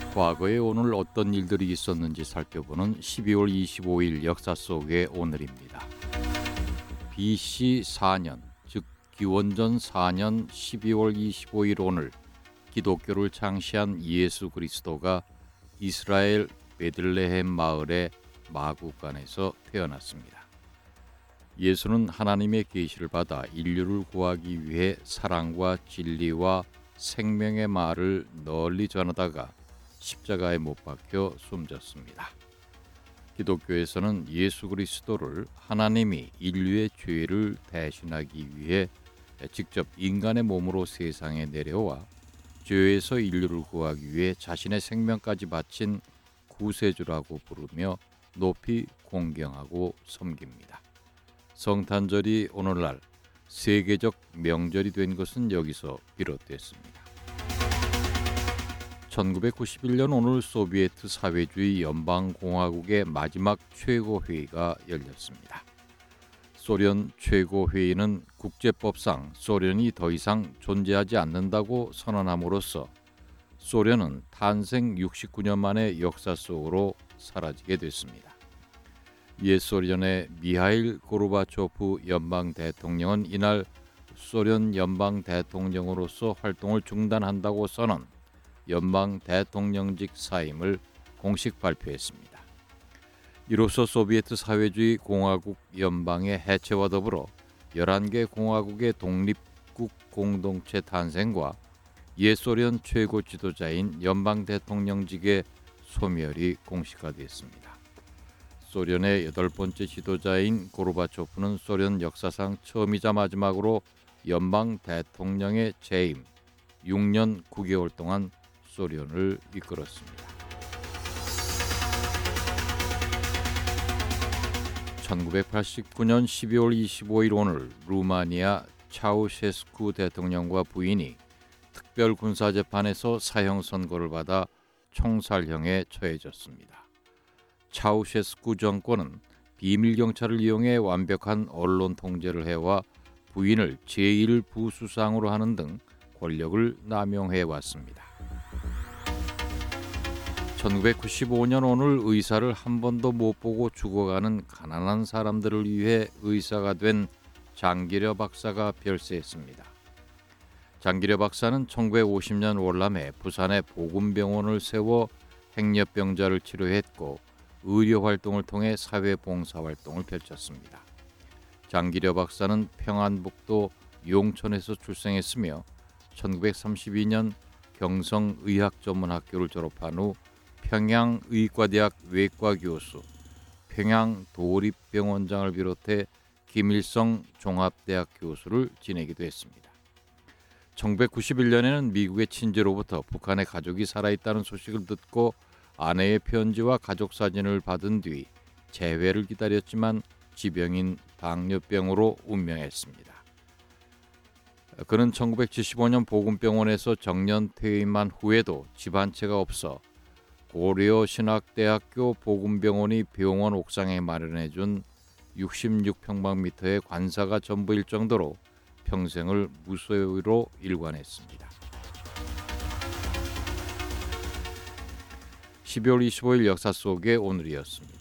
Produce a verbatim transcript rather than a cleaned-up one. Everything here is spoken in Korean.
과거에 오늘 어떤 일들이 있었는지 살펴보는 십이월 이십오일 역사 속의 오늘입니다. 비씨 사 년, 즉 기원전 사 년 십이월 이십오일 오늘 기독교를 창시한 예수 그리스도가 이스라엘 베들레헴 마을의 마구간에서 태어났습니다. 예수는 하나님의 계시를 받아 인류를 구하기 위해 사랑과 진리와 생명의 말을 널리 전하다가 십자가에 못 박혀 숨졌습니다. 기독교에서는 예수 그리스도를 하나님이 인류의 죄를 대신하기 위해 직접 인간의 몸으로 세상에 내려와 죄에서 인류를 구하기 위해 자신의 생명까지 바친 구세주라고 부르며 높이 공경하고 섬깁니다. 성탄절이 오늘날 세계적 명절이 된 것은 여기서 비롯됐습니다. 천구백구십일 년 오늘 소비에트 사회주의 연방공화국의 마지막 최고회의가 열렸습니다. 소련 최고회의는 국제법상 소련이 더 이상 존재하지 않는다고 선언함으로써 소련은 탄생 육십구 년 만에 역사 속으로 사라지게 됐습니다. 옛 소련의 미하일 고르바초프 연방 대통령은 이날 소련 연방 대통령으로서 활동을 중단한다고 선언, 연방 대통령직 사임을 공식 발표했습니다. 이로써 소비에트 사회주의 공화국 연방의 해체와 더불어 열한 개 공화국의 독립국 공동체 탄생과 옛 소련 최고 지도자인 연방 대통령직의 소멸이 공식화됐습니다. 소련의 여덟 번째 지도자인 고르바초프는 소련 역사상 처음이자 마지막으로 연방 대통령의 재임 육 년 구 개월 동안 소련을 이끌었습니다. 천구백팔십구 년 십이월 이십오일 오늘 루마니아 차우셰스쿠 대통령과 부인이 특별 군사재판에서 사형 선고를 받아 총살형에 처해졌습니다. 차우셰스쿠 정권은 비밀 경찰을 이용해 완벽한 언론 통제를 해와 부인을 제일 부수상으로 하는 등 권력을 남용해 왔습니다. 천구백구십오 년 오늘 의사를 한 번도 못 보고 죽어가는 가난한 사람들을 위해 의사가 된 장기려 박사가 별세했습니다. 장기려 박사는 천구백오십 년 월남에 부산에 보금병원을 세워 행렬병자를 치료했고 의료 활동을 통해 사회 봉사 활동을 펼쳤습니다. 장기려 박사는 평안북도 용천에서 출생했으며 천구백삼십이 년 경성의학전문학교를 졸업한 후 평양의과대학 외과 교수, 평양도립병원장을 비롯해 김일성 종합대학 교수를 지내기도 했습니다. 천구백구십일 년에는 미국의 친지로부터 북한의 가족이 살아있다는 소식을 듣고 아내의 편지와 가족 사진을 받은 뒤 재회를 기다렸지만 지병인 당뇨병으로 운명했습니다. 그는 천구백칠십오 년 보금병원에서 정년 퇴임한 후에도 집 한 채가 없어 고려신학대학교 보금병원이 병원 옥상에 마련해준 육십육 평방미터의 관사가 전부일 정도로 평생을 무소유로 일관했습니다. 십이월 이십오일 역사 속의 오늘이었습니다.